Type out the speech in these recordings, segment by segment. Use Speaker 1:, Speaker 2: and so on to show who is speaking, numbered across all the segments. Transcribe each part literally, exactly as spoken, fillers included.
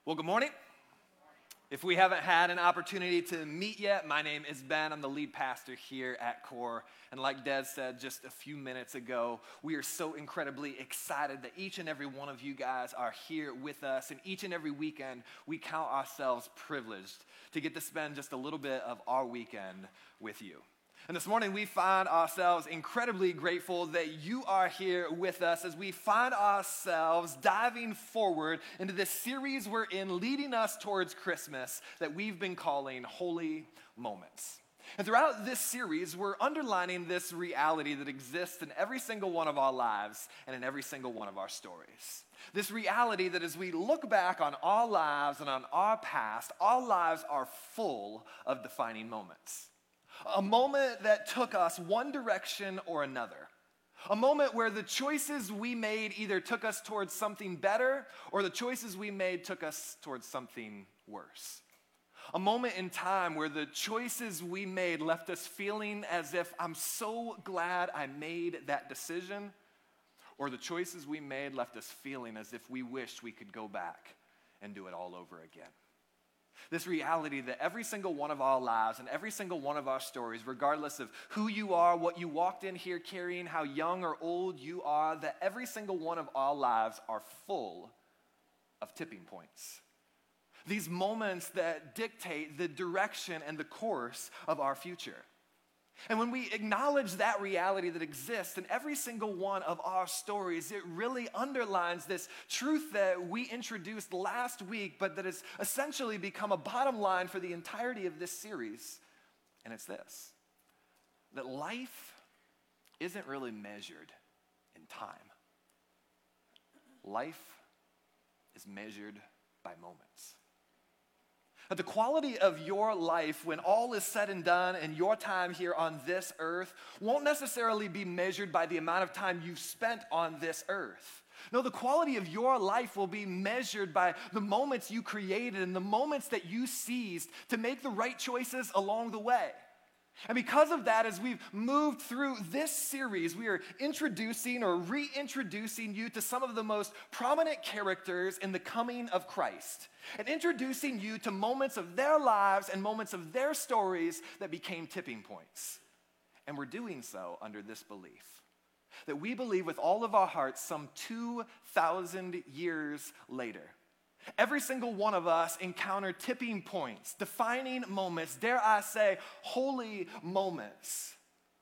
Speaker 1: Well, good morning. If we haven't had an opportunity to meet yet, my name is Ben. I'm the lead pastor here at Core. And like Des said just a few minutes ago, we are so incredibly excited that each and every one of you guys are here with us. And each and every weekend, we count ourselves privileged to get to spend just a little bit of our weekend with you. And this morning, we find ourselves incredibly grateful that you are here with us as we find ourselves diving forward into this series we're in, leading us towards Christmas, that we've been calling Holy Moments. And throughout this series, we're underlining this reality that exists in every single one of our lives and in every single one of our stories. This reality that as we look back on our lives and on our past, our lives are full of defining moments. A moment that took us one direction or another. A moment where the choices we made either took us towards something better or the choices we made took us towards something worse. A moment in time where the choices we made left us feeling as if I'm so glad I made that decision, or the choices we made left us feeling as if we wished we could go back and do it all over again. This reality that every single one of our lives and every single one of our stories, regardless of who you are, what you walked in here carrying, how young or old you are, that every single one of our lives are full of tipping points. These moments that dictate the direction and the course of our future. And when we acknowledge that reality that exists in every single one of our stories, it really underlines this truth that we introduced last week, but that has essentially become a bottom line for the entirety of this series. And it's this, that life isn't really measured in time. Life is measured by moments. The quality of your life when all is said and done and your time here on this earth won't necessarily be measured by the amount of time you've spent on this earth. No, the quality of your life will be measured by the moments you created and the moments that you seized to make the right choices along the way. And because of that, as we've moved through this series, we are introducing or reintroducing you to some of the most prominent characters in the coming of Christ, and introducing you to moments of their lives and moments of their stories that became tipping points. And we're doing so under this belief, that we believe with all of our hearts some two thousand years later, every single one of us encounter tipping points, defining moments, dare I say, holy moments,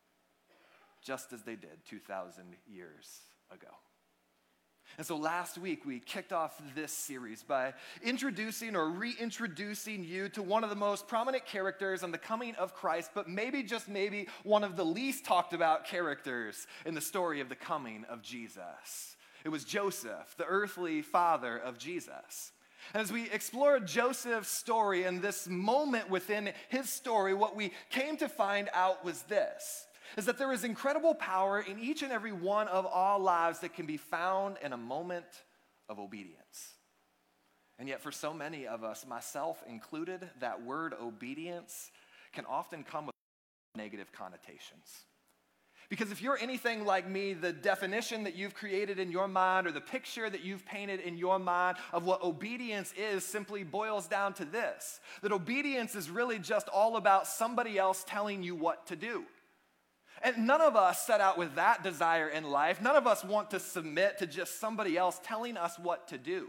Speaker 1: just as they did two thousand years ago. And so last week we kicked off this series by introducing or reintroducing you to one of the most prominent characters in the coming of Christ, but maybe just maybe one of the least talked about characters in the story of the coming of Jesus. It was Joseph, the earthly father of Jesus. And as we explored Joseph's story and this moment within his story, what we came to find out was this, is that there is incredible power in each and every one of our lives that can be found in a moment of obedience. And yet for so many of us, myself included, that word obedience can often come with negative connotations. Because if you're anything like me, the definition that you've created in your mind or the picture that you've painted in your mind of what obedience is simply boils down to this, that obedience is really just all about somebody else telling you what to do. And none of us set out with that desire in life. None of us want to submit to just somebody else telling us what to do.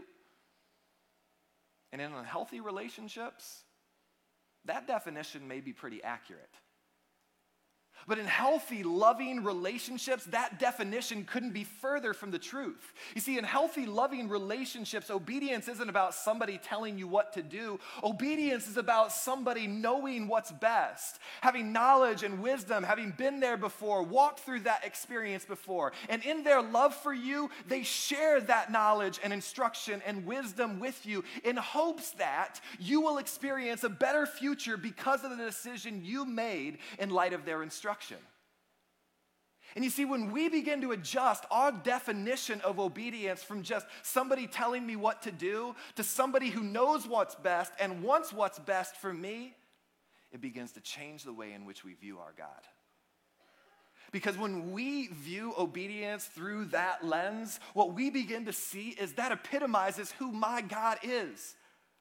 Speaker 1: And in unhealthy relationships, that definition may be pretty accurate. But in healthy, loving relationships, that definition couldn't be further from the truth. You see, in healthy, loving relationships, obedience isn't about somebody telling you what to do. Obedience is about somebody knowing what's best, having knowledge and wisdom, having been there before, walked through that experience before. And in their love for you, they share that knowledge and instruction and wisdom with you in hopes that you will experience a better future because of the decision you made in light of their instruction. And you see, when we begin to adjust our definition of obedience from just somebody telling me what to do to somebody who knows what's best and wants what's best for me, it begins to change the way in which we view our God. Because when we view obedience through that lens, what we begin to see is that epitomizes who my God is.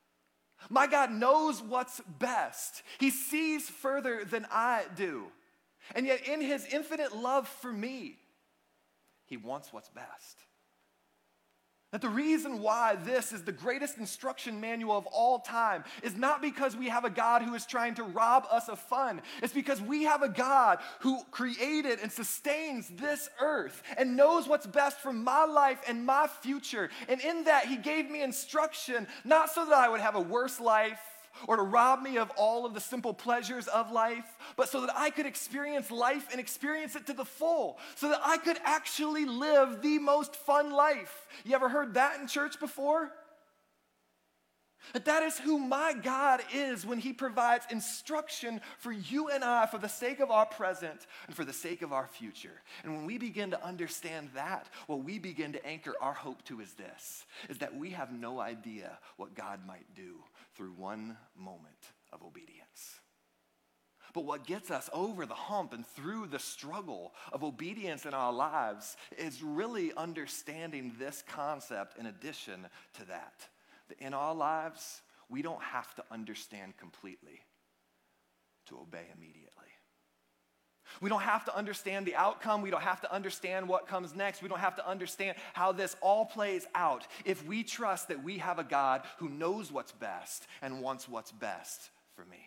Speaker 1: My God knows what's best. He sees further than I do. And yet in his infinite love for me, he wants what's best. That the reason why this is the greatest instruction manual of all time is not because we have a God who is trying to rob us of fun. It's because we have a God who created and sustains this earth and knows what's best for my life and my future. And in that, he gave me instruction, not so that I would have a worse life or to rob me of all of the simple pleasures of life, but so that I could experience life and experience it to the full, so that I could actually live the most fun life. You ever heard that in church before? That that is who my God is when he provides instruction for you and I for the sake of our present and for the sake of our future. And when we begin to understand that, what we begin to anchor our hope to is this, is that we have no idea what God might do through one moment of obedience. But what gets us over the hump and through the struggle of obedience in our lives is really understanding this concept in addition to that. That in our lives, we don't have to understand completely to obey immediately. We don't have to understand the outcome. We don't have to understand what comes next. We don't have to understand how this all plays out if we trust that we have a God who knows what's best and wants what's best for me.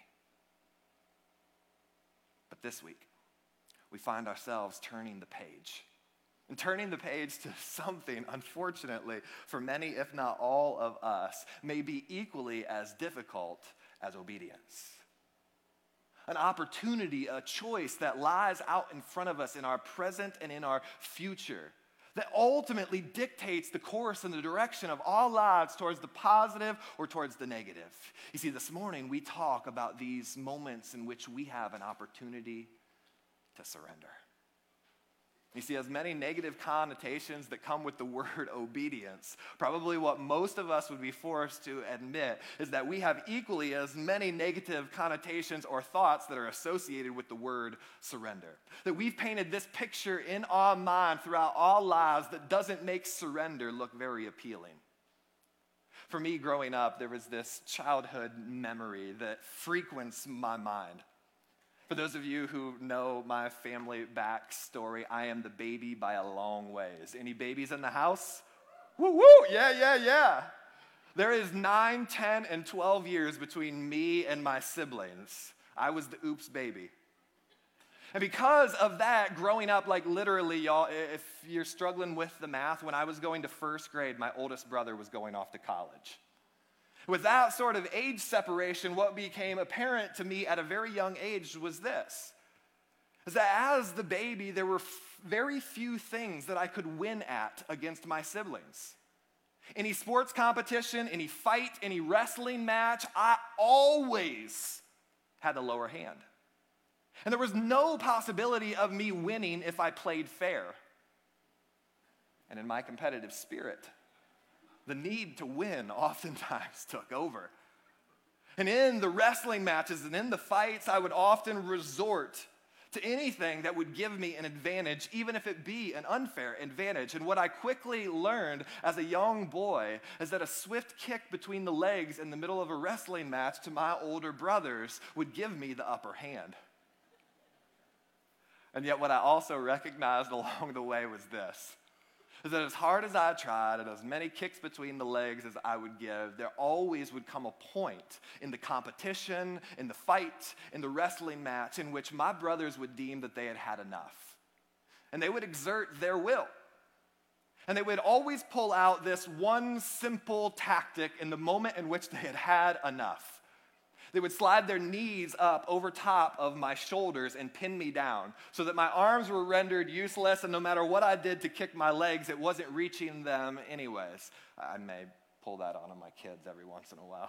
Speaker 1: But this week, we find ourselves turning the page. And turning the page to something, unfortunately, for many, if not all of us, may be equally as difficult as obedience. An opportunity, a choice that lies out in front of us in our present and in our future that ultimately dictates the course and the direction of our lives towards the positive or towards the negative. You see, this morning we talk about these moments in which we have an opportunity to surrender. You see, as many negative connotations that come with the word obedience, probably what most of us would be forced to admit is that we have equally as many negative connotations or thoughts that are associated with the word surrender. That we've painted this picture in our mind throughout our lives that doesn't make surrender look very appealing. For me, growing up, there was this childhood memory that frequents my mind. For those of you who know my family backstory, I am the baby by a long ways. Any babies in the house? Woo woo, yeah, yeah, yeah. There is nine, ten, and twelve years between me and my siblings. I was the oops baby. And because of that, growing up, like literally, y'all, if you're struggling with the math, when I was going to first grade, my oldest brother was going off to college. With that sort of age separation, what became apparent to me at a very young age was this, is that as the baby, there were f- very few things that I could win at against my siblings. Any sports competition, any fight, any wrestling match, I always had the lower hand. And there was no possibility of me winning if I played fair. And in my competitive spirit, the need to win oftentimes took over. And in the wrestling matches and in the fights, I would often resort to anything that would give me an advantage, even if it be an unfair advantage. And what I quickly learned as a young boy is that a swift kick between the legs in the middle of a wrestling match to my older brothers would give me the upper hand. And yet what I also recognized along the way was this, is that as hard as I tried and as many kicks between the legs as I would give, there always would come a point in the competition, in the fight, in the wrestling match in which my brothers would deem that they had had enough. And they would exert their will. And they would always pull out this one simple tactic in the moment in which they had had enough. They would slide their knees up over top of my shoulders and pin me down so that my arms were rendered useless, and no matter what I did to kick my legs, it wasn't reaching them anyways. I may pull that on my kids every once in a while.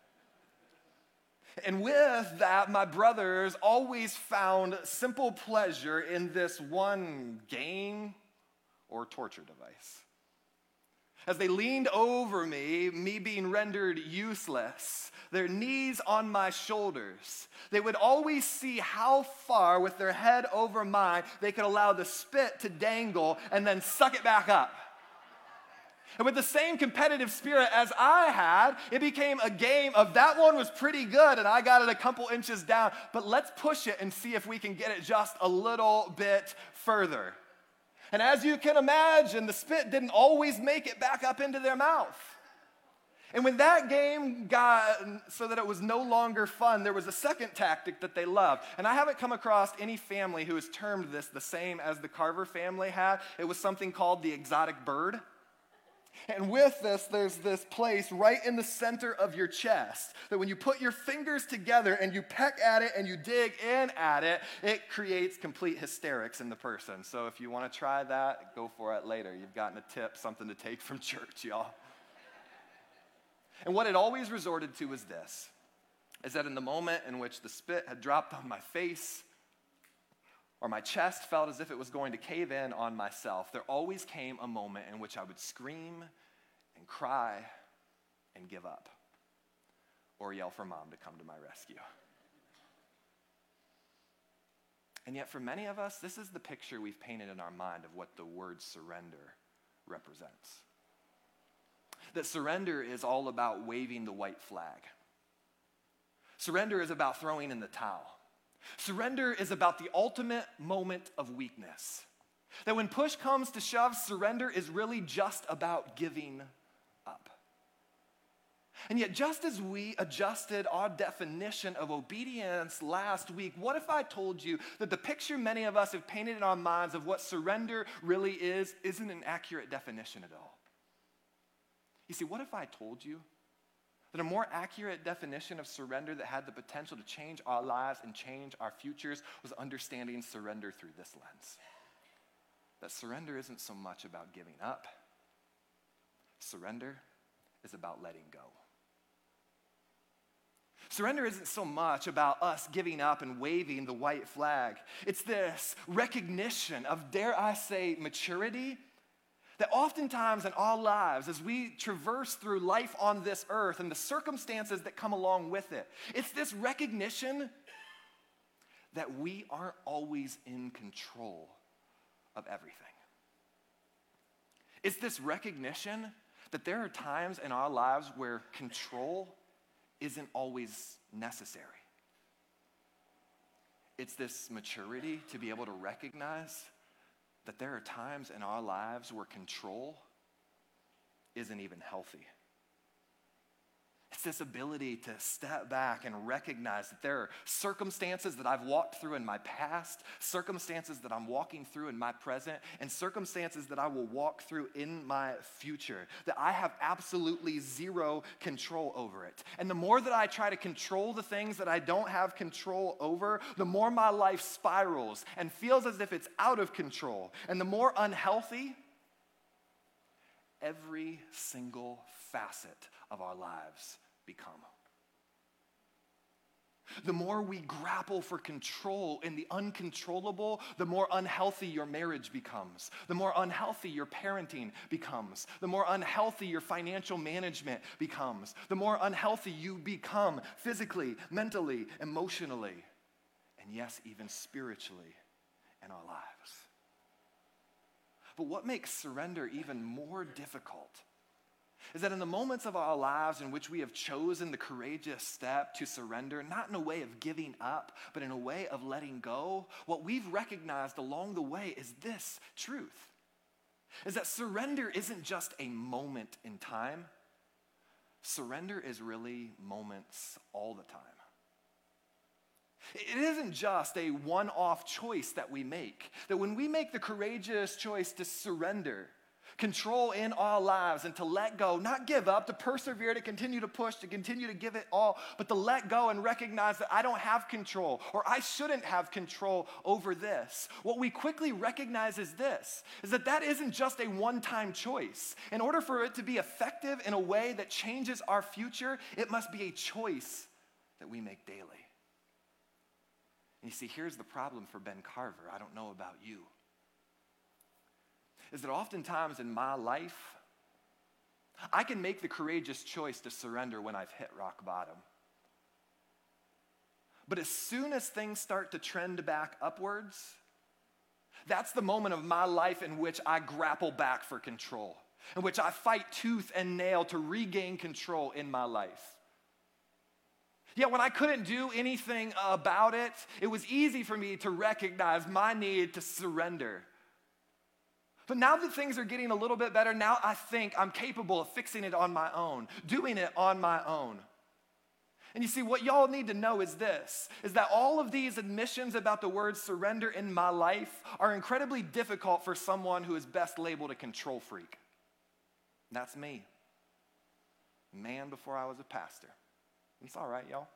Speaker 1: And with that, my brothers always found simple pleasure in this one game or torture device. As they leaned over me, me being rendered useless, their knees on my shoulders, they would always see how far, with their head over mine, they could allow the spit to dangle and then suck it back up. And with the same competitive spirit as I had, it became a game of that one was pretty good and I got it a couple inches down, but let's push it and see if we can get it just a little bit further. And as you can imagine, the spit didn't always make it back up into their mouth. And when that game got so that it was no longer fun, there was a second tactic that they loved. And I haven't come across any family who has termed this the same as the Carver family had. It was something called the exotic bird. And with this, there's this place right in the center of your chest that when you put your fingers together and you peck at it and you dig in at it, it creates complete hysterics in the person. So if you want to try that, go for it later. You've gotten a tip, something to take from church, y'all. And what it always resorted to was this, is that in the moment in which the spit had dropped on my face or my chest felt as if it was going to cave in on myself, there always came a moment in which I would scream and cry and give up or yell for mom to come to my rescue. And yet for many of us, this is the picture we've painted in our mind of what the word surrender represents. That surrender is all about waving the white flag. Surrender is about throwing in the towel. Surrender is about the ultimate moment of weakness. That when push comes to shove, surrender is really just about giving up. And yet, just as we adjusted our definition of obedience last week, what if I told you that the picture many of us have painted in our minds of what surrender really is, isn't an accurate definition at all? You see, what if I told you that a more accurate definition of surrender that had the potential to change our lives and change our futures was understanding surrender through this lens? That surrender isn't so much about giving up. Surrender is about letting go. Surrender isn't so much about us giving up and waving the white flag. It's this recognition of, dare I say, maturity. That oftentimes in our lives, as we traverse through life on this earth and the circumstances that come along with it, it's this recognition that we aren't always in control of everything. It's this recognition that there are times in our lives where control isn't always necessary. It's this maturity to be able to recognize that there are times in our lives where control isn't even healthy. It's this ability to step back and recognize that there are circumstances that I've walked through in my past, circumstances that I'm walking through in my present, and circumstances that I will walk through in my future, that I have absolutely zero control over it. And the more that I try to control the things that I don't have control over, the more my life spirals and feels as if it's out of control. And the more unhealthy every single facet of our lives become. The more we grapple for control in the uncontrollable, the more unhealthy your marriage becomes. The more unhealthy your parenting becomes. The more unhealthy your financial management becomes. The more unhealthy you become physically, mentally, emotionally, and yes, even spiritually in our lives. But what makes surrender even more difficult is that in the moments of our lives in which we have chosen the courageous step to surrender, not in a way of giving up, but in a way of letting go, what we've recognized along the way is this truth, is that surrender isn't just a moment in time. Surrender is really moments all the time. It isn't just a one-off choice that we make, that when we make the courageous choice to surrender control in our lives and to let go, not give up, to persevere, to continue to push, to continue to give it all, but to let go and recognize that I don't have control or I shouldn't have control over this. What we quickly recognize is this, is that that isn't just a one-time choice. In order for it to be effective in a way that changes our future, it must be a choice that we make daily. And you see, here's the problem for Ben Carver. I don't know about you. Is that oftentimes in my life, I can make the courageous choice to surrender when I've hit rock bottom. But as soon as things start to trend back upwards, that's the moment of my life in which I grapple back for control. in which I fight tooth and nail to regain control in my life. Yet when I couldn't do anything about it, it was easy for me to recognize my need to surrender. But now that things are getting a little bit better, now I think I'm capable of fixing it on my own, doing it on my own. And you see, what y'all need to know is this, is that all of these admissions about the word surrender in my life are incredibly difficult for someone who is best labeled a control freak. And that's me. Man before I was a pastor. It's all right, y'all.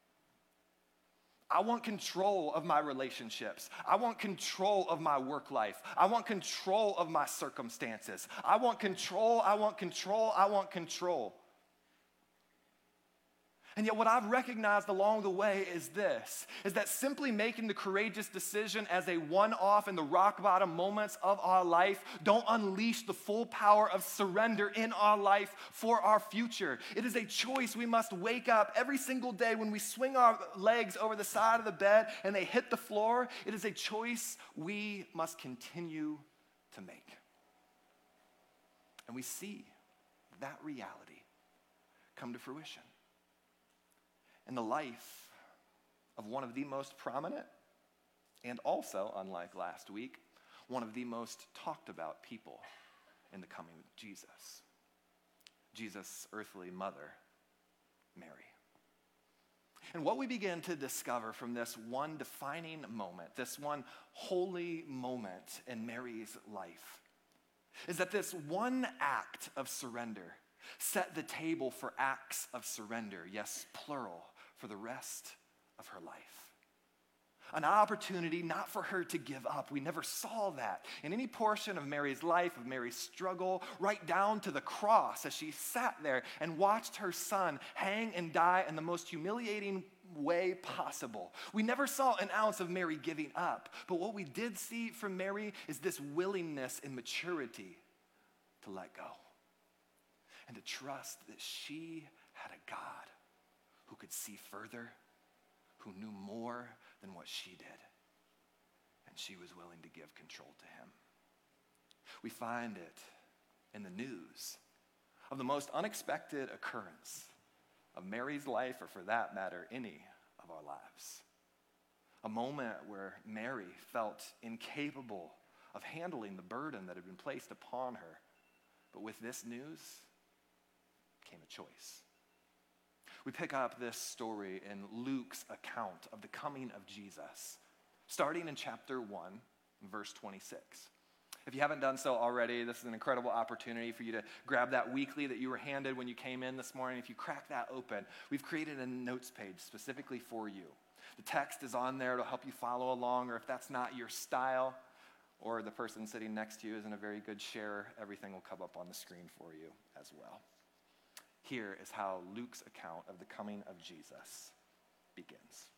Speaker 1: I want control of my relationships. I want control of my work life. I want control of my circumstances. I want control, I want control, I want control. And yet what I've recognized along the way is this, is that simply making the courageous decision as a one-off in the rock bottom moments of our life don't unleash the full power of surrender in our life for our future. It is a choice we must wake up every single day when we swing our legs over the side of the bed and they hit the floor. It is a choice we must continue to make. And we see that reality come to fruition in the life of one of the most prominent and also, unlike last week, one of the most talked about people in the coming of Jesus. Jesus' earthly mother, Mary. And what we begin to discover from this one defining moment, this one holy moment in Mary's life, is that this one act of surrender set the table for acts of surrender, yes, plural, for the rest of her life. An opportunity not for her to give up. We never saw that in any portion of Mary's life, of Mary's struggle, right down to the cross as she sat there and watched her son hang and die in the most humiliating way possible. We never saw an ounce of Mary giving up, but what we did see from Mary is this willingness and maturity to let go and to trust that she had a God who could see further, who knew more than what she did, and she was willing to give control to him. We find it in the news of the most unexpected occurrence of Mary's life, or for that matter, any of our lives. A moment where Mary felt incapable of handling the burden that had been placed upon her, but with this news came a choice. We pick up this story in Luke's account of the coming of Jesus, starting in chapter one, verse twenty-six. If you haven't done so already, this is an incredible opportunity for you to grab that weekly that you were handed when you came in this morning. If you crack that open, we've created a notes page specifically for you. The text is on there to help you follow along, or if that's not your style, or the person sitting next to you isn't a very good sharer, everything will come up on the screen for you as well. Here is how Luke's account of the coming of Jesus begins.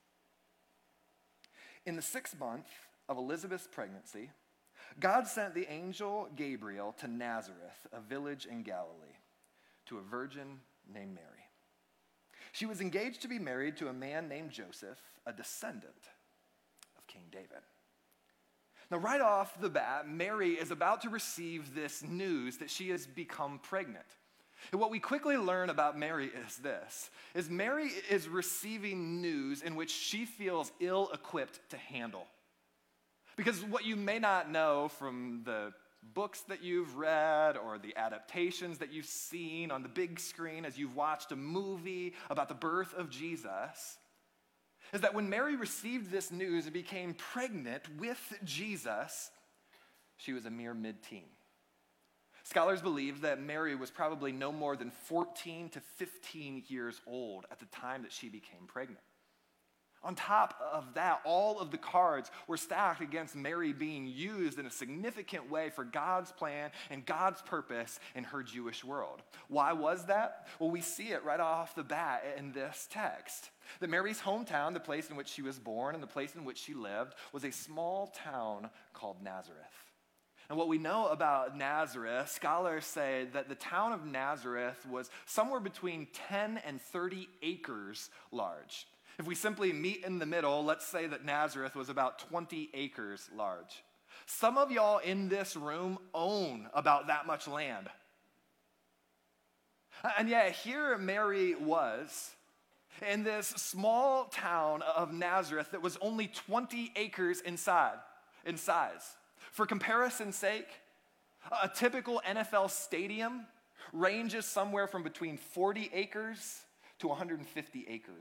Speaker 1: In the sixth month of Elizabeth's pregnancy, God sent the angel Gabriel to Nazareth, a village in Galilee, to a virgin named Mary. She was engaged to be married to a man named Joseph, a descendant of King David. Now, right off the bat, Mary is about to receive this news that she has become pregnant. And what we quickly learn about Mary is this, is Mary is receiving news in which she feels ill-equipped to handle. Because what you may not know from the books that you've read or the adaptations that you've seen on the big screen as you've watched a movie about the birth of Jesus, is that when Mary received this news and became pregnant with Jesus, she was a mere mid-teen. Scholars believe that Mary was probably no more than fourteen to fifteen years old at the time that she became pregnant. On top of that, all of the cards were stacked against Mary being used in a significant way for God's plan and God's purpose in her Jewish world. Why was that? Well, we see it right off the bat in this text. That Mary's hometown, the place in which she was born and the place in which she lived, was a small town called Nazareth. And what we know about Nazareth, scholars say that the town of Nazareth was somewhere between ten and thirty acres large. If we simply meet in the middle, let's say that Nazareth was about twenty acres large. Some of y'all in this room own about that much land. And yet here Mary was in this small town of Nazareth that was only twenty acres inside, in size. For comparison's sake, a typical N F L stadium ranges somewhere from between forty acres to one hundred fifty acres.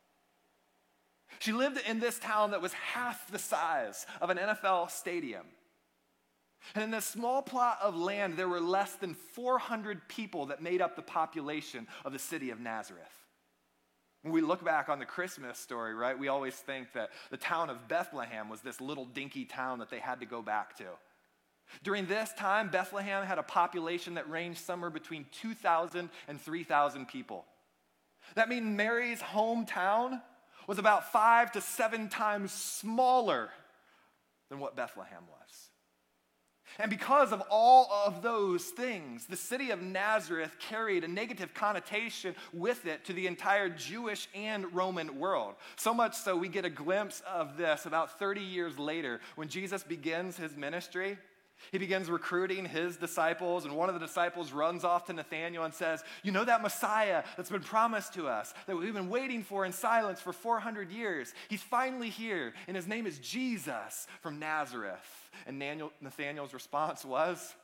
Speaker 1: She lived in this town that was half the size of an N F L stadium. And in this small plot of land, there were less than four hundred people that made up the population of the city of Nazareth. When we look back on the Christmas story, right, we always think that the town of Bethlehem was this little dinky town that they had to go back to. During this time, Bethlehem had a population that ranged somewhere between two thousand and three thousand people. That means Mary's hometown was about five to seven times smaller than what Bethlehem was. And because of all of those things, the city of Nazareth carried a negative connotation with it to the entire Jewish and Roman world. So much so we get a glimpse of this about thirty years later when Jesus begins his ministry. He begins recruiting his disciples, and one of the disciples runs off to Nathanael and says, "You know that Messiah that's been promised to us, that we've been waiting for in silence for four hundred years? He's finally here, and his name is Jesus from Nazareth." And Nathanael's response was,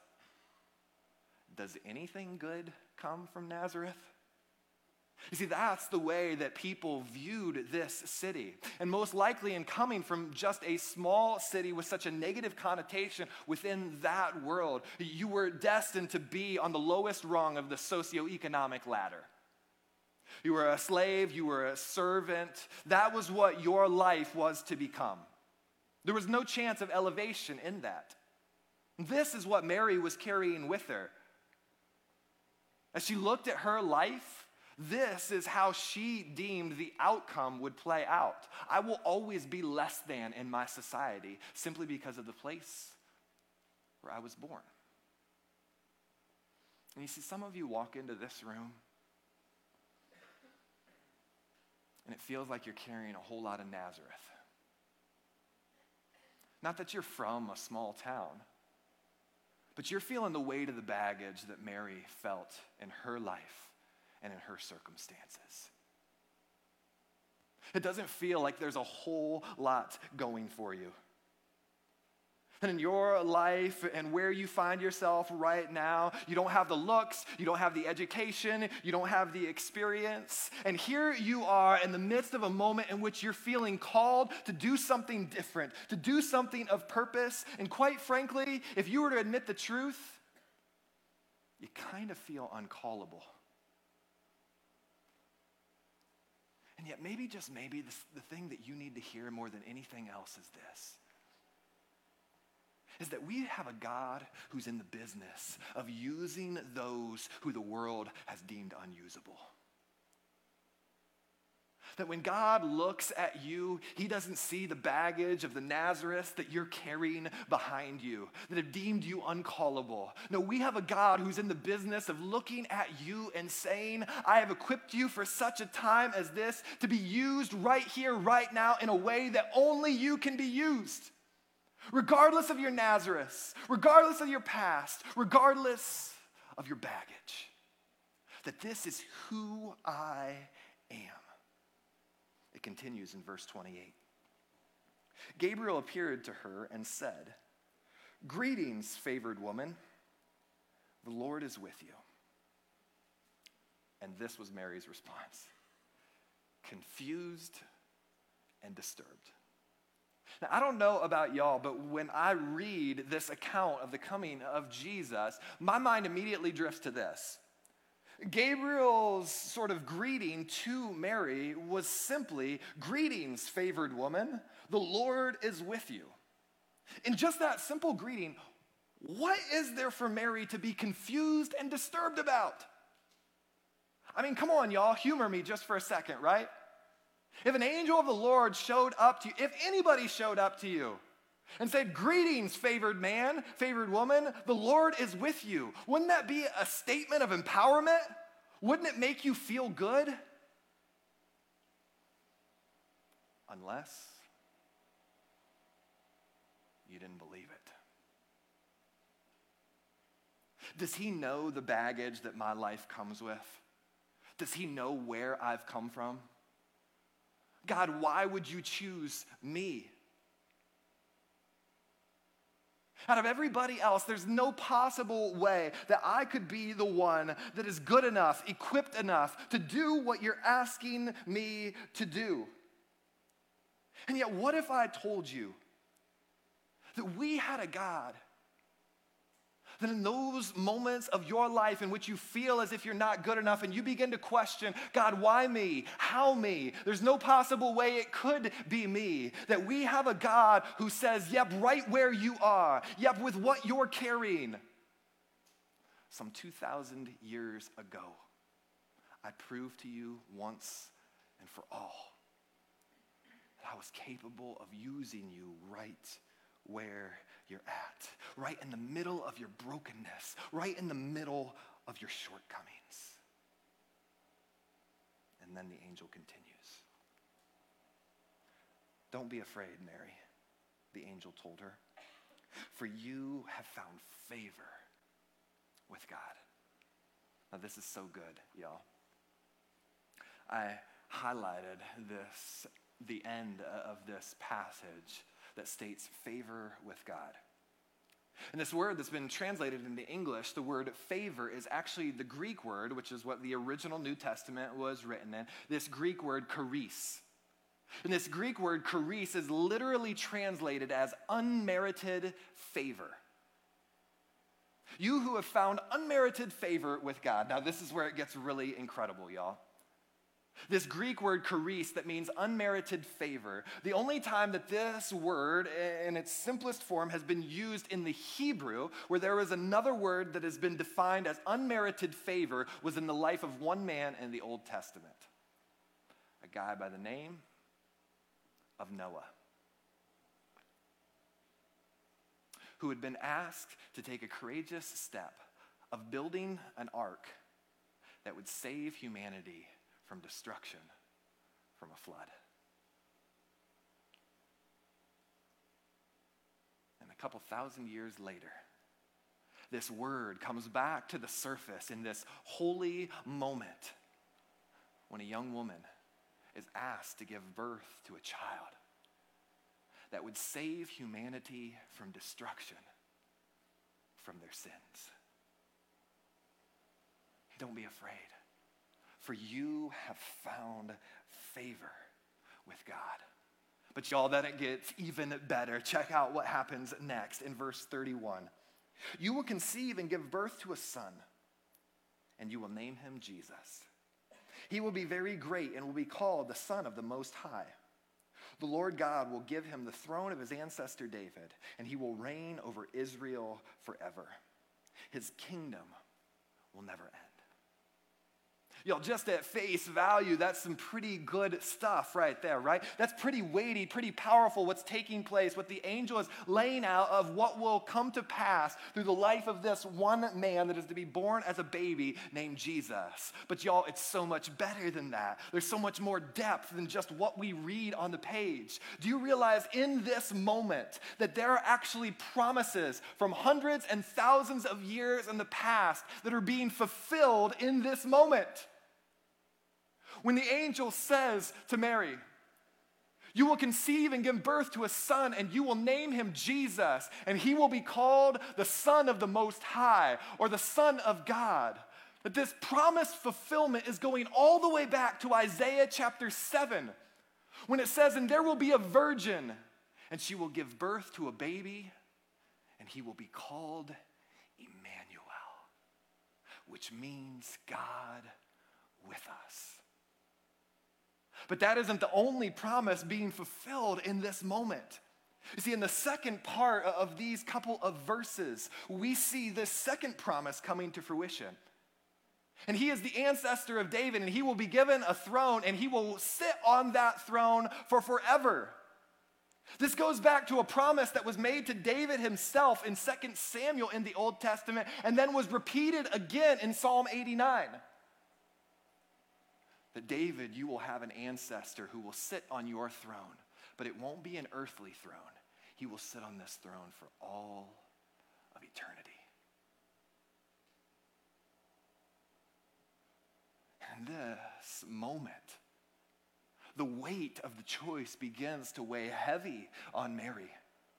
Speaker 1: "Does anything good come from Nazareth?" You see, that's the way that people viewed this city. And most likely in coming from just a small city with such a negative connotation within that world, you were destined to be on the lowest rung of the socioeconomic ladder. You were a slave, you were a servant. That was what your life was to become. There was no chance of elevation in that. This is what Mary was carrying with her. As she looked at her life, this is how she deemed the outcome would play out. I will always be less than in my society simply because of the place where I was born. And you see, some of you walk into this room and it feels like you're carrying a whole lot of Nazareth. Not that you're from a small town, but you're feeling the weight of the baggage that Mary felt in her life and in her circumstances. It doesn't feel like there's a whole lot going for you. And in your life and where you find yourself right now, you don't have the looks, you don't have the education, you don't have the experience. And here you are in the midst of a moment in which you're feeling called to do something different, to do something of purpose. And quite frankly, if you were to admit the truth, you kind of feel uncallable. And yet maybe, just maybe, this, the thing that you need to hear more than anything else is this. Is that we have a God who's in the business of using those who the world has deemed unusable. That when God looks at you, he doesn't see the baggage of the Nazareth that you're carrying behind you, that have deemed you uncallable. No, we have a God who's in the business of looking at you and saying, I have equipped you for such a time as this to be used right here, right now, in a way that only you can be used. Regardless of your Nazareth, regardless of your past, regardless of your baggage, that this is who I am. It continues in verse twenty-eight. Gabriel appeared to her and said, "Greetings, favored woman, the Lord is with you." And this was Mary's response: confused and disturbed. Now, I don't know about y'all, but when I read this account of the coming of Jesus, my mind immediately drifts to this. Gabriel's sort of greeting to Mary was simply, "Greetings, favored woman, the Lord is with you." In just that simple greeting, what is there for Mary to be confused and disturbed about? I mean, come on, y'all, humor me just for a second, right? If an angel of the Lord showed up to you, if anybody showed up to you and said, "Greetings, favored man, favored woman, the Lord is with you," wouldn't that be a statement of empowerment? Wouldn't it make you feel good? Unless you didn't believe it. Does he know the baggage that my life comes with? Does he know where I've come from? God, why would you choose me? Out of everybody else, there's no possible way that I could be the one that is good enough, equipped enough to do what you're asking me to do. And yet, what if I told you that we had a God that in those moments of your life in which you feel as if you're not good enough and you begin to question, God, why me? How me? There's no possible way it could be me. That we have a God who says, yep, right where you are, yep, with what you're carrying. Some two thousand years ago, I proved to you once and for all that I was capable of using you right where you're at, right in the middle of your brokenness, right in the middle of your shortcomings. And then the angel continues. Don't be afraid, Mary, the angel told her, for you have found favor with God. Now this is so good, y'all. I highlighted this, the end of this passage that states favor with God. And this word that's been translated into English, the word favor, is actually the Greek word, which is what the original New Testament was written in, this Greek word charis. And this Greek word charis is literally translated as unmerited favor. You who have found unmerited favor with God. Now this is where it gets really incredible, y'all. This Greek word charis that means unmerited favor, the only time that this word in its simplest form has been used in the Hebrew, where there is another word that has been defined as unmerited favor, was in the life of one man in the Old Testament. A guy by the name of Noah, who had been asked to take a courageous step of building an ark that would save humanity from destruction, from a flood. And a couple thousand years later, this word comes back to the surface in this holy moment when a young woman is asked to give birth to a child that would save humanity from destruction, from their sins. Don't be afraid. For you have found favor with God. But y'all, then it gets even better. Check out what happens next in verse thirty-one. You will conceive and give birth to a son, and you will name him Jesus. He will be very great and will be called the Son of the Most High. The Lord God will give him the throne of his ancestor David, and he will reign over Israel forever. His kingdom will never end. Y'all, just at face value, that's some pretty good stuff right there, right? That's pretty weighty, pretty powerful what's taking place, what the angel is laying out of what will come to pass through the life of this one man that is to be born as a baby named Jesus. But y'all, it's so much better than that. There's so much more depth than just what we read on the page. Do you realize in this moment that there are actually promises from hundreds and thousands of years in the past that are being fulfilled in this moment? When the angel says to Mary, you will conceive and give birth to a son, and you will name him Jesus, and he will be called the Son of the Most High, or the Son of God. That this promised fulfillment is going all the way back to Isaiah chapter seven, when it says, and there will be a virgin, and she will give birth to a baby, and he will be called Emmanuel, which means God with us. But that isn't the only promise being fulfilled in this moment. You see, in the second part of these couple of verses, we see this second promise coming to fruition. And he is the ancestor of David, and he will be given a throne, and he will sit on that throne for forever. This goes back to a promise that was made to David himself in Second Samuel in the Old Testament, and then was repeated again in Psalm eighty-nine. That David, you will have an ancestor who will sit on your throne, but it won't be an earthly throne. He will sit on this throne for all of eternity. in this moment, the weight of the choice begins to weigh heavy on Mary.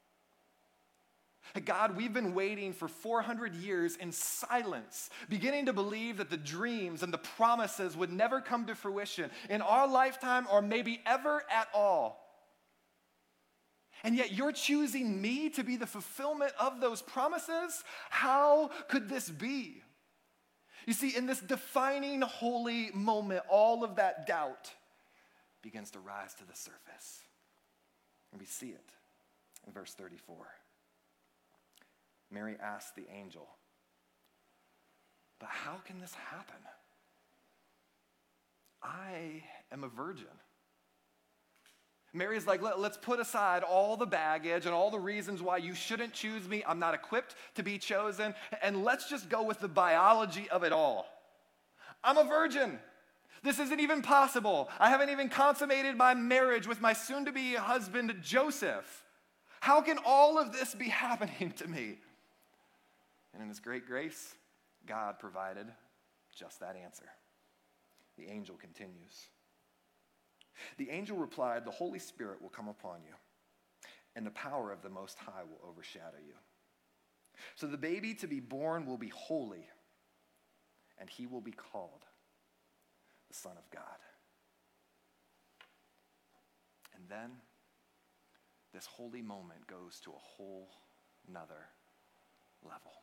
Speaker 1: God, we've been waiting for four hundred years in silence, beginning to believe that the dreams and the promises would never come to fruition in our lifetime or maybe ever at all. And yet you're choosing me to be the fulfillment of those promises? How could this be? You see, in this defining holy moment, all of that doubt begins to rise to the surface. And we see it in verse thirty-four. Mary asked the angel, "But how can this happen? I am a virgin." Mary's like, Let, let's put aside all the baggage and all the reasons why you shouldn't choose me. I'm not equipped to be chosen. And let's just go with the biology of it all. I'm a virgin. This isn't even possible. I haven't even consummated my marriage with my soon-to-be husband, Joseph. How can all of this be happening to me? And in his great grace, God provided just that answer. The angel continues. The angel replied, "The Holy Spirit will come upon you, and the power of the Most High will overshadow you. So the baby to be born will be holy, and he will be called the Son of God." And then this holy moment goes to a whole nother level.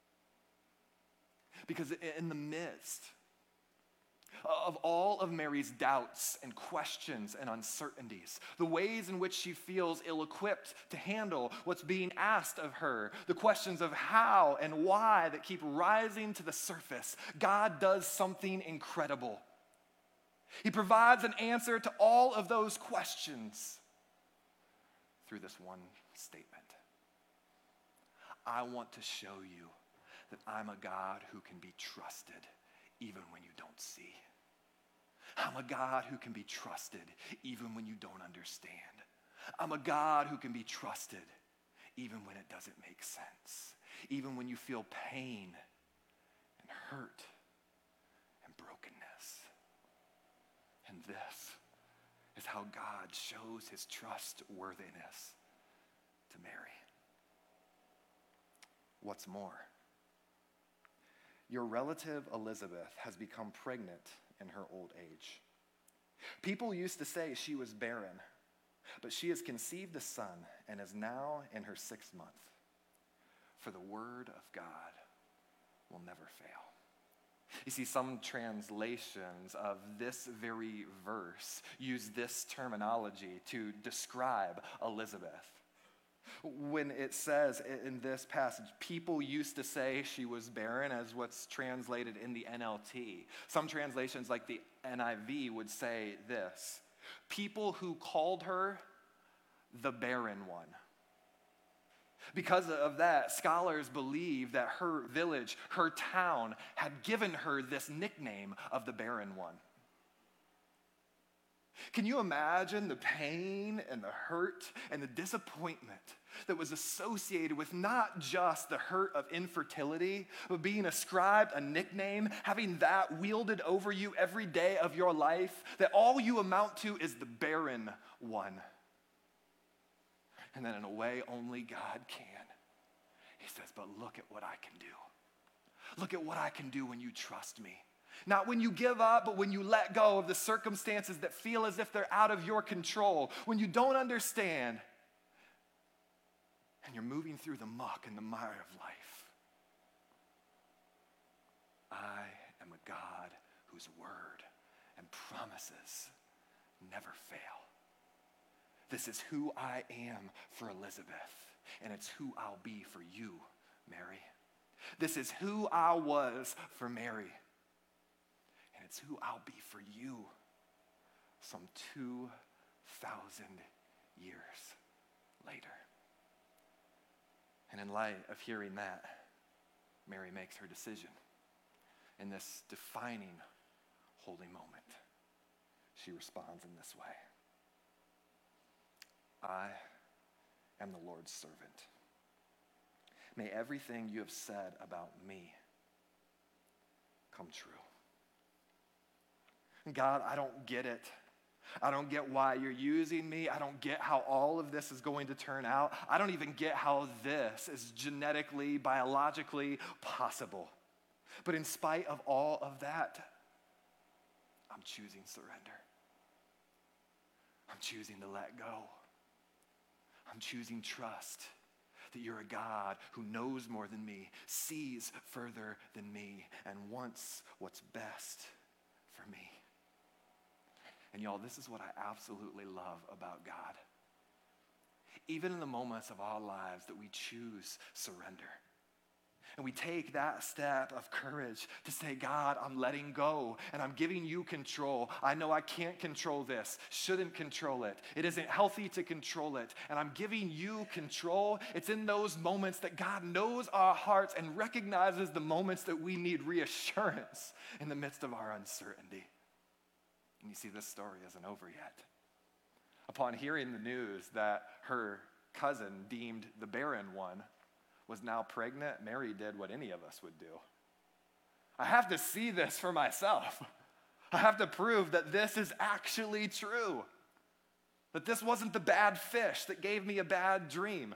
Speaker 1: Because in the midst of all of Mary's doubts and questions and uncertainties, the ways in which she feels ill-equipped to handle what's being asked of her, the questions of how and why that keep rising to the surface, God does something incredible. He provides an answer to all of those questions through this one statement. I want to show you that I'm a God who can be trusted even when you don't see. I'm a God who can be trusted even when you don't understand. I'm a God who can be trusted even when it doesn't make sense, even when you feel pain and hurt and brokenness. And this is how God shows his trustworthiness to Mary. What's more, your relative Elizabeth has become pregnant in her old age. People used to say she was barren, but she has conceived a son and is now in her sixth month. For the word of God will never fail. You see, some translations of this very verse use this terminology to describe Elizabeth. When it says in this passage, people used to say she was barren, as what's translated in the N L T. Some translations, like the N I V, would say this: people who called her the barren one. Because of that, scholars believe that her village, her town, had given her this nickname of the barren one. Can you imagine the pain and the hurt and the disappointment that was associated with not just the hurt of infertility, but being ascribed a nickname, having that wielded over you every day of your life, that all you amount to is the barren one? And then in a way only God can, he says, but look at what I can do. Look at what I can do when you trust me. Not when you give up, but when you let go of the circumstances that feel as if they're out of your control, when you don't understand, and you're moving through the muck and the mire of life. I am a God whose word and promises never fail. This is who I am for Elizabeth, and it's who I'll be for you, Mary. This is who I was for Mary, and it's who I'll be for you some two thousand years later. And in light of hearing that, Mary makes her decision. In this defining holy moment, she responds in this way: I am the Lord's servant. May everything you have said about me come true. God, I don't get it. I don't get why you're using me. I don't get how all of this is going to turn out. I don't even get how this is genetically, biologically possible. But in spite of all of that, I'm choosing surrender. I'm choosing to let go. I'm choosing trust that you're a God who knows more than me, sees further than me, and wants what's best for me. And y'all, this is what I absolutely love about God. Even in the moments of our lives that we choose surrender. And we take that step of courage to say, God, I'm letting go and I'm giving you control. I know I can't control this, shouldn't control it. It isn't healthy to control it. And I'm giving you control. It's in those moments that God knows our hearts and recognizes the moments that we need reassurance in the midst of our uncertainty. And you see, this story isn't over yet. Upon hearing the news that her cousin, deemed the barren one, was now pregnant, Mary did what any of us would do. I have to see this for myself. I have to prove that this is actually true. That this wasn't the bad fish that gave me a bad dream.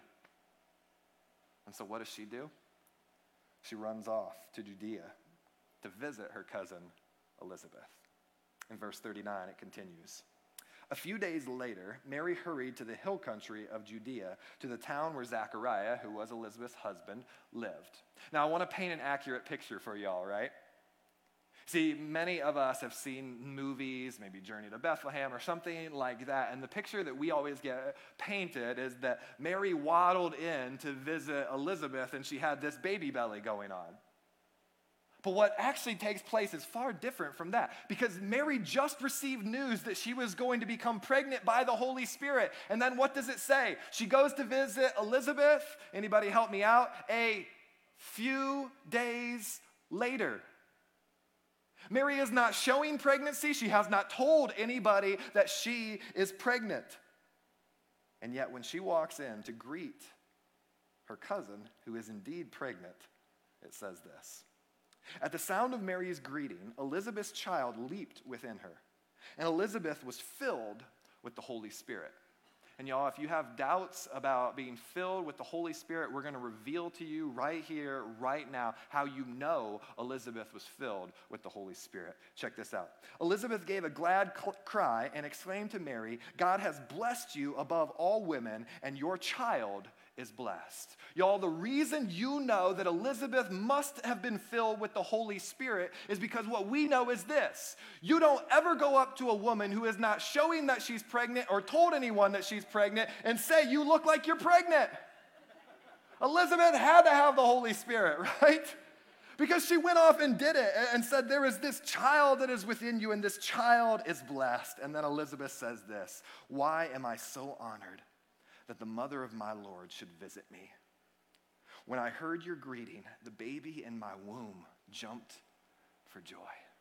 Speaker 1: And so what does she do? She runs off to Judea to visit her cousin Elizabeth. In verse thirty-nine, it continues. A few days later, Mary hurried to the hill country of Judea, to the town where Zechariah, who was Elizabeth's husband, lived. Now, I want to paint an accurate picture for y'all, right? See, many of us have seen movies, maybe Journey to Bethlehem or something like that, and the picture that we always get painted is that Mary waddled in to visit Elizabeth, and she had this baby belly going on. But what actually takes place is far different from that, because Mary just received news that she was going to become pregnant by the Holy Spirit. And then what does it say? She goes to visit Elizabeth. Anybody help me out? A few days later. Mary is not showing pregnancy. She has not told anybody that she is pregnant. And yet when she walks in to greet her cousin, who is indeed pregnant, it says this. At the sound of Mary's greeting, Elizabeth's child leaped within her, and Elizabeth was filled with the Holy Spirit. And y'all, if you have doubts about being filled with the Holy Spirit, we're going to reveal to you right here, right now, how you know Elizabeth was filled with the Holy Spirit. Check this out. Elizabeth gave a glad cl- cry and exclaimed to Mary, God has blessed you above all women, and your child is blessed. Y'all, the reason you know that Elizabeth must have been filled with the Holy Spirit is because what we know is this. You don't ever go up to a woman who is not showing that she's pregnant or told anyone that she's pregnant and say, you look like you're pregnant. Elizabeth had to have the Holy Spirit, right? Because she went off and did it and said, there is this child that is within you, and this child is blessed. And then Elizabeth says this, why am I so honored that the mother of my Lord should visit me? When I heard your greeting, the baby in my womb jumped for joy.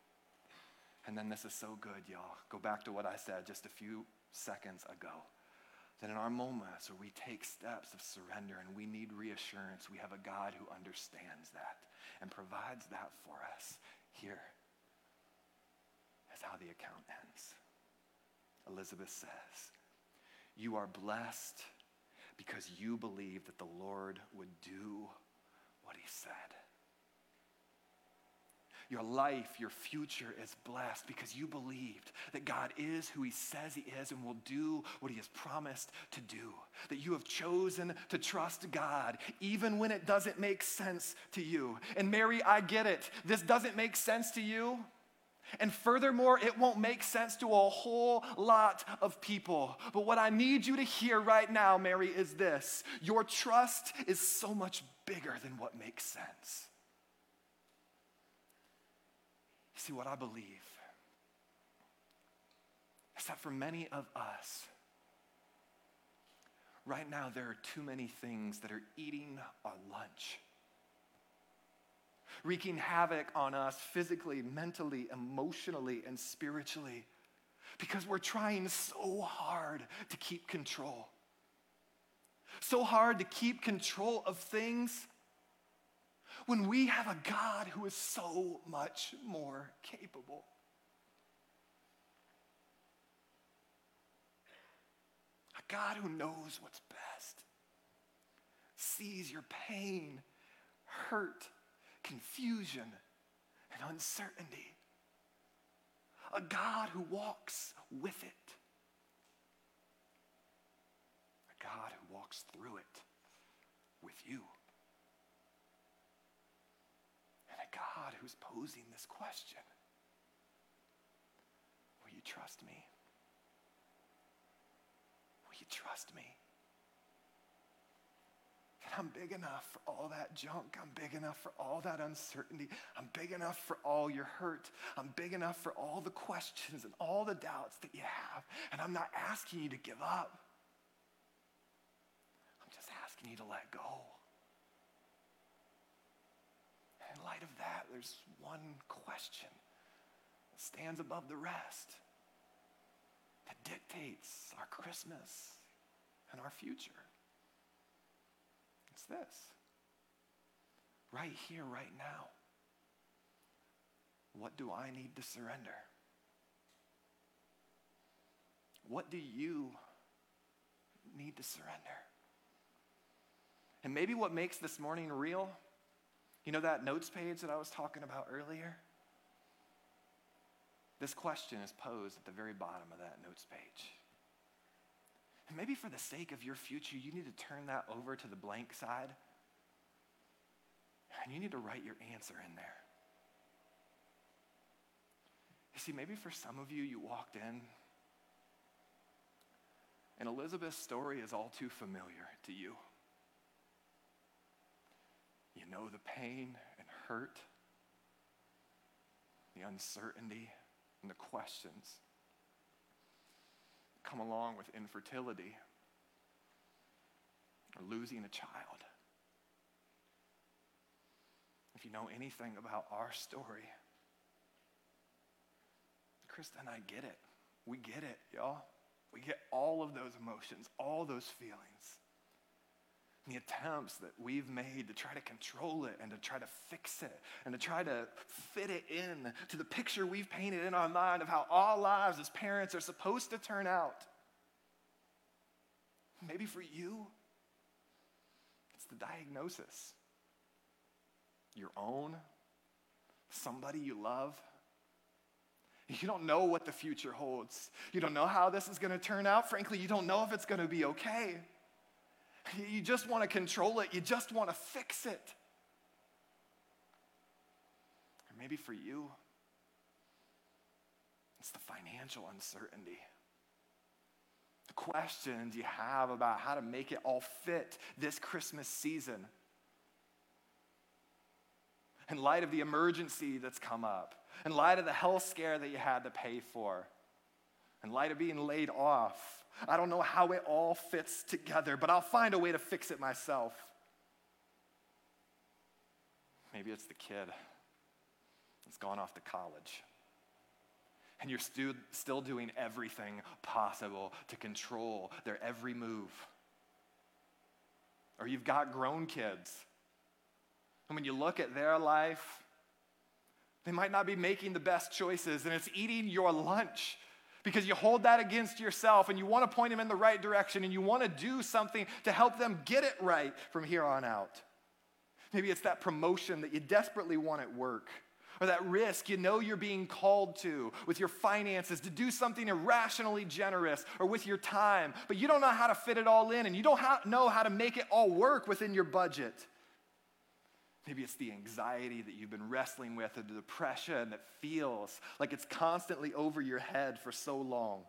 Speaker 1: And then this is so good, y'all. Go back to what I said just a few seconds ago. That in our moments where we take steps of surrender and we need reassurance, we have a God who understands that and provides that for us. Here is how the account ends. Elizabeth says, you are blessed because you believe that the Lord would do what he said. Your life, your future is blessed because you believed that God is who he says he is and will do what he has promised to do. That you have chosen to trust God even when it doesn't make sense to you. And Mary, I get it. This doesn't make sense to you. And furthermore, it won't make sense to a whole lot of people. But what I need you to hear right now, Mary, is this. Your trust is so much bigger than what makes sense. You see, what I believe is that for many of us, right now there are too many things that are eating our lunch, wreaking havoc on us physically, mentally, emotionally, and spiritually because we're trying so hard to keep control. So hard to keep control of things when we have a God who is so much more capable. A God who knows what's best, sees your pain, hurt, confusion, and uncertainty. A God who walks with it. A God who walks through it with you. And a God who's posing this question. Will you trust me? Will you trust me? That I'm big enough for all that junk. I'm big enough for all that uncertainty. I'm big enough for all your hurt. I'm big enough for all the questions and all the doubts that you have. And I'm not asking you to give up. I'm just asking you to let go. And in light of that, there's one question that stands above the rest that dictates our Christmas and our future. It's this. Right here, right now. What do I need to surrender? What do you need to surrender? And maybe what makes this morning real, you know that notes page that I was talking about earlier? This question is posed at the very bottom of that notes page. And maybe for the sake of your future, you need to turn that over to the blank side. And you need to write your answer in there. You see, maybe for some of you, you walked in, and Elizabeth's story is all too familiar to you. You know the pain and hurt, the uncertainty, and the questions come along with infertility or losing a child. If you know anything about our story, Krista and I get it. We get it, y'all. We get all of those emotions, all those feelings. And the attempts that we've made to try to control it and to try to fix it and to try to fit it in to the picture we've painted in our mind of how our lives as parents are supposed to turn out. Maybe for you, it's the diagnosis. Your own, somebody you love. You don't know what the future holds. You don't know how this is going to turn out. Frankly, you don't know if it's going to be okay. You just want to control it. You just want to fix it. Or maybe for you, it's the financial uncertainty. The questions you have about how to make it all fit this Christmas season. In light of the emergency that's come up, in light of the health scare that you had to pay for, in light of being laid off, I don't know how it all fits together, but I'll find a way to fix it myself. Maybe it's the kid that's gone off to college, and you're stu- still doing everything possible to control their every move. Or you've got grown kids, and when you look at their life, they might not be making the best choices, and it's eating your lunch because you hold that against yourself and you want to point them in the right direction and you want to do something to help them get it right from here on out. Maybe it's that promotion that you desperately want at work, or that risk you know you're being called to with your finances to do something irrationally generous, or with your time, but you don't know how to fit it all in and you don't know how to make it all work within your budget. Maybe it's the anxiety that you've been wrestling with, or the depression that feels like it's constantly over your head for so long.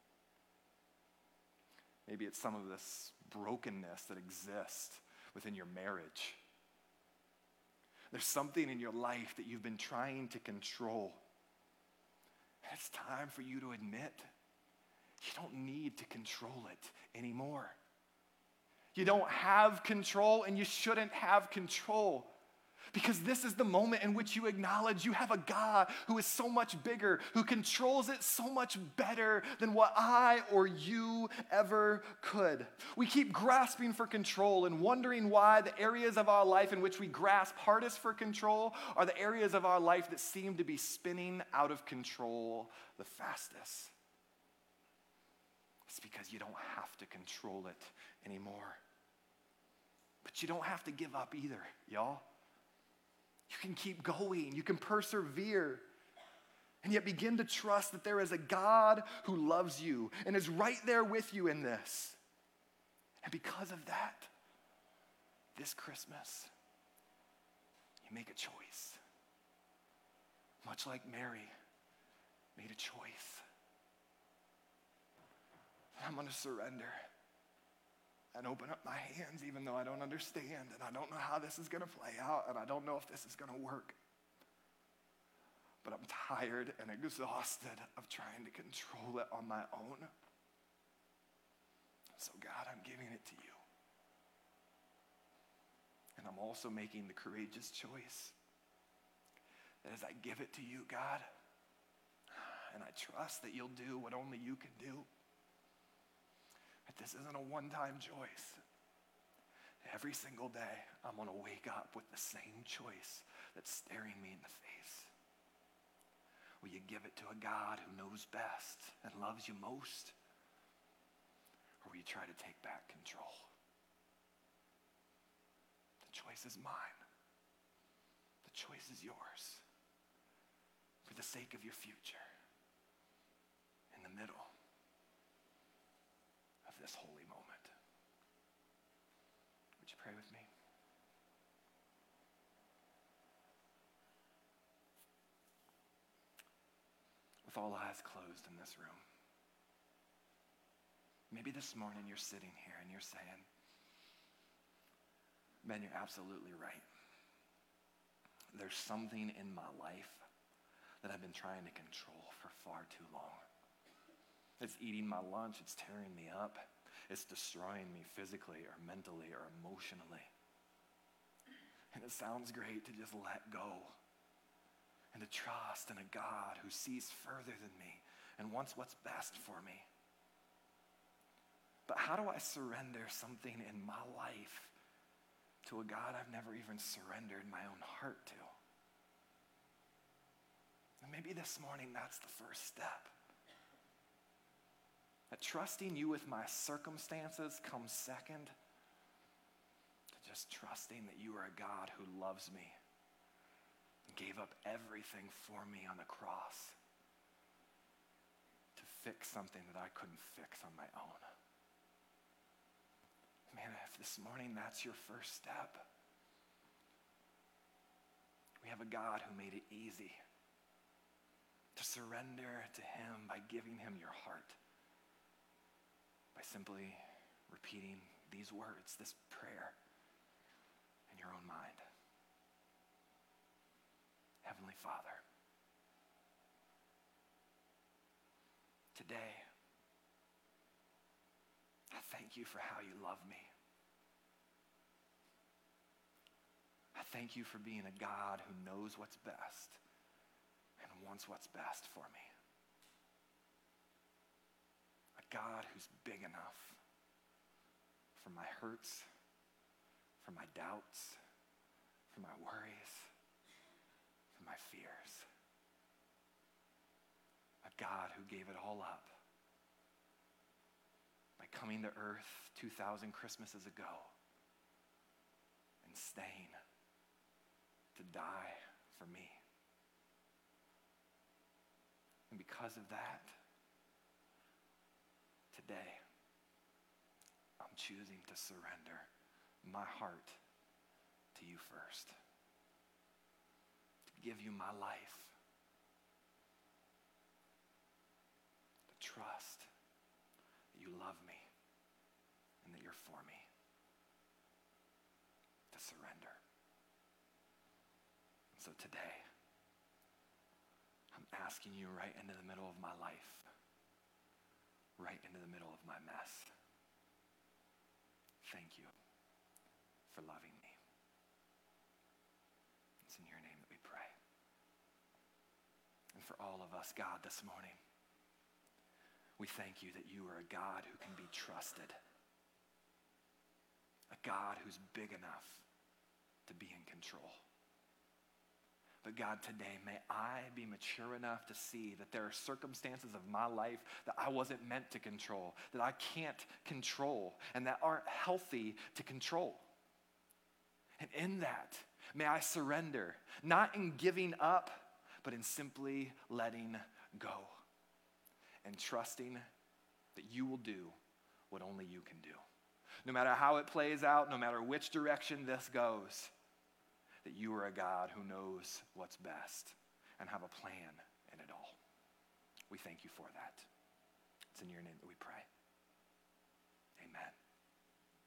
Speaker 1: Maybe it's some of this brokenness that exists within your marriage. There's something in your life that you've been trying to control. And it's time for you to admit you don't need to control it anymore. You don't have control, and you shouldn't have control. Because this is the moment in which you acknowledge you have a God who is so much bigger, who controls it so much better than what I or you ever could. We keep grasping for control and wondering why the areas of our life in which we grasp hardest for control are the areas of our life that seem to be spinning out of control the fastest. It's because you don't have to control it anymore. But you don't have to give up either, y'all. You can keep going. You can persevere. And yet begin to trust that there is a God who loves you and is right there with you in this. And because of that, this Christmas, you make a choice. Much like Mary made a choice. I'm going to surrender and open up my hands even though I don't understand and I don't know how this is going to play out and I don't know if this is going to work. But I'm tired and exhausted of trying to control it on my own. So God, I'm giving it to you. And I'm also making the courageous choice that as I give it to you, God, and I trust that you'll do what only you can do, that this isn't a one-time choice. Every single day, I'm going to wake up with the same choice that's staring me in the face. Will you give it to a God who knows best and loves you most? Or will you try to take back control? The choice is mine. The choice is yours. For the sake of your future. In the middle of this holy moment. Would you pray with me? With all eyes closed in this room. Maybe this morning you're sitting here and you're saying, Ben, you're absolutely right. There's something in my life that I've been trying to control for far too long. It's eating my lunch, it's tearing me up, it's destroying me physically or mentally or emotionally. And it sounds great to just let go and to trust in a God who sees further than me and wants what's best for me. But how do I surrender something in my life to a God I've never even surrendered my own heart to? And maybe this morning that's the first step. That trusting you with my circumstances comes second to just trusting that you are a God who loves me and gave up everything for me on the cross to fix something that I couldn't fix on my own. Man, if this morning that's your first step, we have a God who made it easy to surrender to him by giving him your heart, by simply repeating these words, this prayer in your own mind. Heavenly Father, today, I thank you for how you love me. I thank you for being a God who knows what's best and wants what's best for me. A God who's big enough for my hurts, for my doubts, for my worries, for my fears. A God who gave it all up by coming to earth two thousand Christmases ago and staying to die for me. And because of that, today, I'm choosing to surrender my heart to you first. To give you my life. To trust that you love me and that you're for me. To surrender. So today, I'm asking you right into the middle of my life, right into the middle of my mess. Thank you for loving me. It's in your name that we pray. And for all of us, God, this morning, we thank you that you are a God who can be trusted. A God who's big enough to be in control. But God, today, may I be mature enough to see that there are circumstances of my life that I wasn't meant to control, that I can't control, and that aren't healthy to control. And in that, may I surrender, not in giving up, but in simply letting go and trusting that you will do what only you can do. No matter how it plays out, no matter which direction this goes, that you are a God who knows what's best and have a plan in it all. We thank you for that. It's in your name that we pray. Amen.